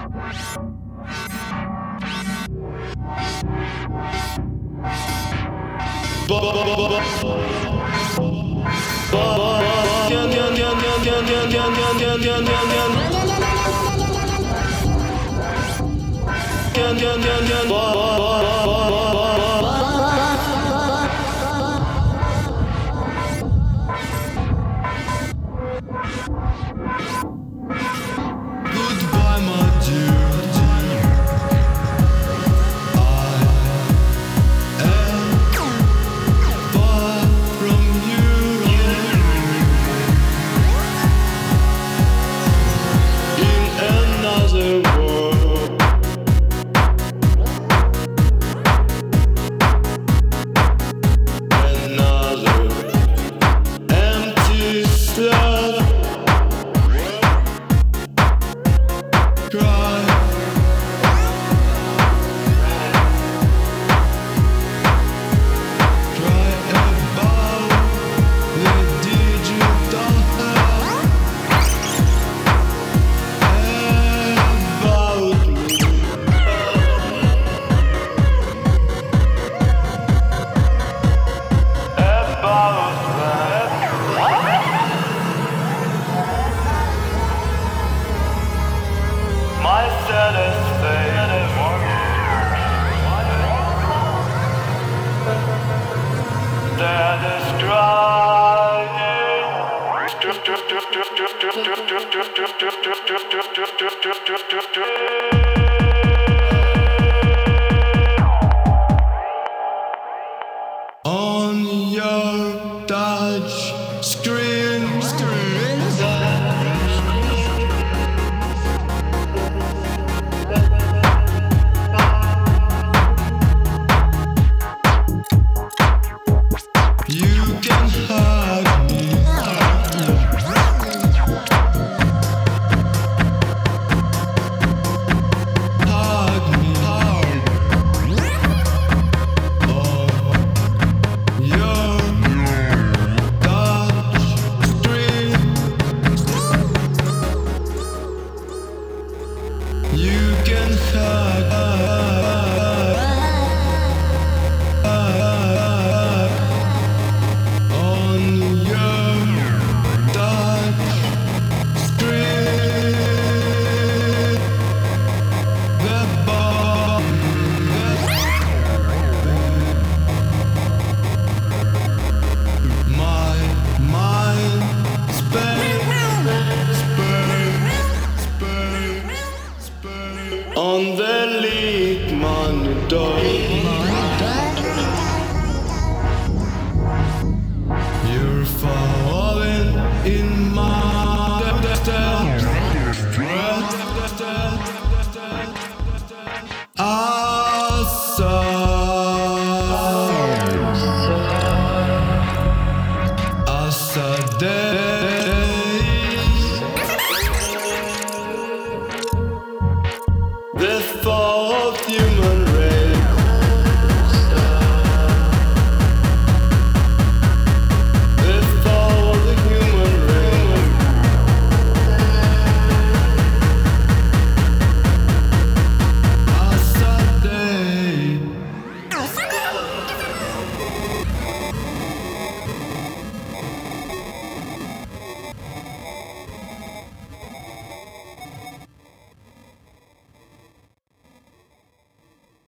Goodbye, my dear. I am far from you. In another world. Another empty slot. Cry. Cry about the digital about me. About my saddest fate. That is on your touch screen. You can hug me. Hug me. Oh, your touch screen. You can on your touch screen. The bomb. My mind on the lead monitor. You're falling in my steps. Asa days. The fall of human